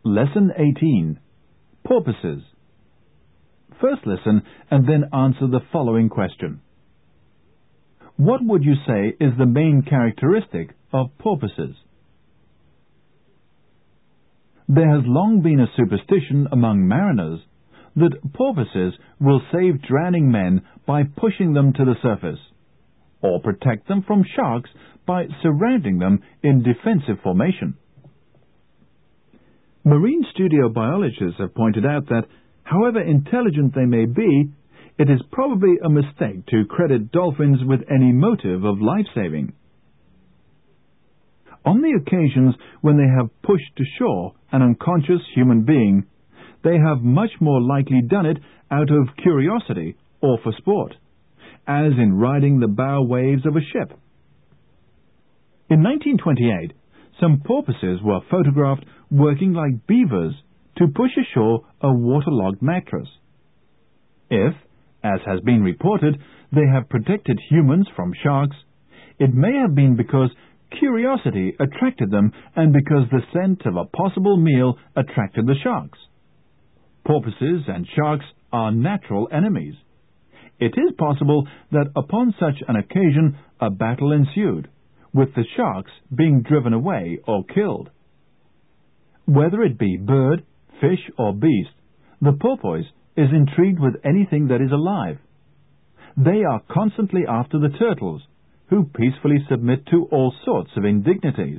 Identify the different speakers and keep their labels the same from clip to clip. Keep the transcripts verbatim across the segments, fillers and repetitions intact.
Speaker 1: Lesson eighteen. Porpoises. First listen and then answer the following question. What would you say is the main characteristic of porpoises? There has long been a superstition among mariners that porpoises will save drowning men by pushing them to the surface, or protect them from sharks by surrounding them in defensive formation. Marine studio biologists have pointed out that, however intelligent they may be, it is probably a mistake to credit dolphins with any motive of life-saving. On the occasions when they have pushed to shore an unconscious human being, they have much more likely done it out of curiosity or for sport, as in riding the bow waves of a ship. In nineteen twenty-eight, some porpoises were photographed working like beavers to push ashore a waterlogged mattress. If, as has been reported, they have protected humans from sharks, it may have been because curiosity attracted them and because the scent of a possible meal attracted the sharks. Porpoises and sharks are natural enemies. It is possible that upon such an occasion a battle ensued, with the sharks being driven away or killed. Whether it be bird, fish or beast, the porpoise is intrigued with anything that is alive. They are constantly after the turtles, who peacefully submit to all sorts of indignities.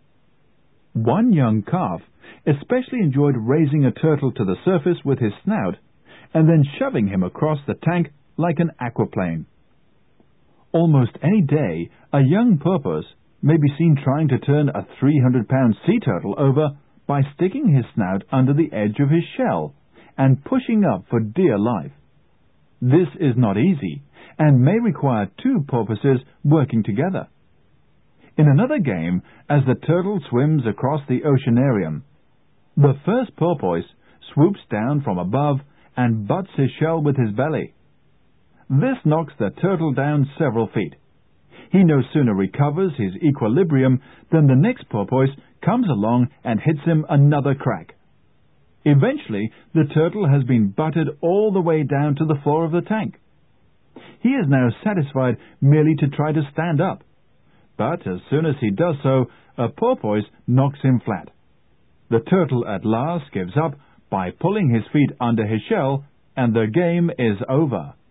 Speaker 1: One young calf especially enjoyed raising a turtle to the surface with his snout and then shoving him across the tank like an aquaplane. Almost any day, a young porpoise may be seen trying to turn a three hundred pound sea turtle over by sticking his snout under the edge of his shell and pushing up for dear life. This is not easy and may require two porpoises working together. In another game, as the turtle swims across the oceanarium, the first porpoise swoops down from above and butts his shell with his belly. This knocks the turtle down several feet. He no sooner recovers his equilibrium than the next porpoise comes along and hits him another crack. Eventually, the turtle has been butted all the way down to the floor of the tank. He is now satisfied merely to try to stand up, but as soon as he does so, a porpoise knocks him flat. The turtle at last gives up by pulling his feet under his shell, and the game is over.